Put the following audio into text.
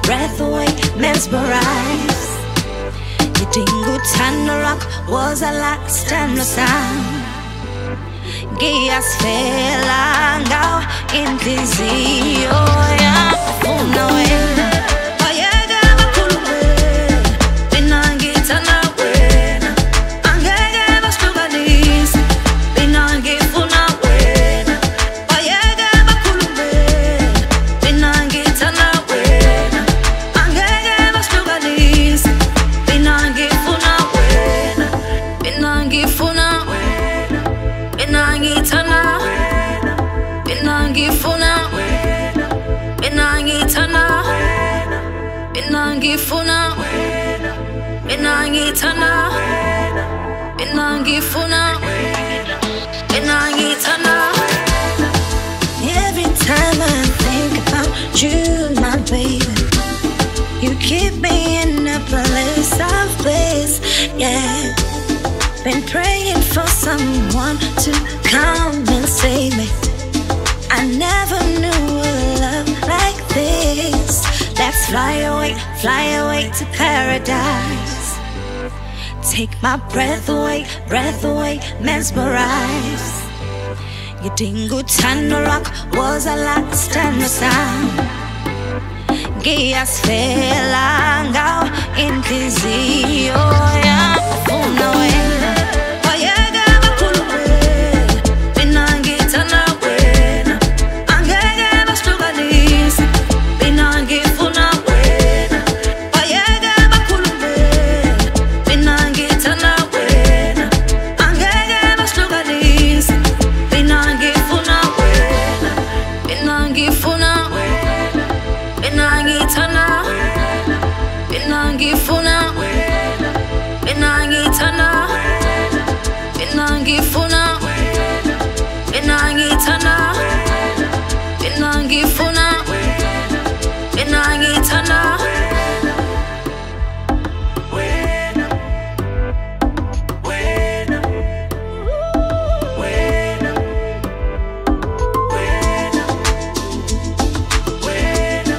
breath away, mesmerized. Ngikuthanda rock was a last time the sound. Ngiyasifela ngawo inhliziyo yami ufuna wena. Ayeke bakhulume, mina ngithanda wena. Angeke basihlukanise, mina ngifuna wena. Ayeke bakhulume, mina ngithanda wena. Angeke basihlukanise, mina ngifuna wena. Mina ngifuna wena. Mina ngithanda wena. Mina ngifuna wena. Mina ngithanda wena. Mina ngifuna wena. Mina ngithanda wena. Mina ngifuna wena. Mina ngithanda wena. Every time I think about you, my baby, you keep me in a place of bliss, yeah. Been praying for someone to come and save me. I never knew a love like this. Let's fly away to paradise. Take my breath away, mesmerized. Ngikuthanda rock was a last time the sound. Ngiyasifela ngawo inhliziyo yami ufuna wena. Ayeke bakhulume, mina ngithanda wena. Angeke basihlukanise, mina ngifuna wena. Ayeke bakhulume, mina ngithanda wena. Angeke basihlukanise, mina ngifuna wena. Mina ngifuna wena. Mina ngithanda wena. Mina ngifuna wena. Mina ngithanda wena. Mina ngifuna wena. Mina ngithanda wena. Mina ngifuna wena. Mina ngithanda wena. Wena. Wena. Wena. Wena. Wena.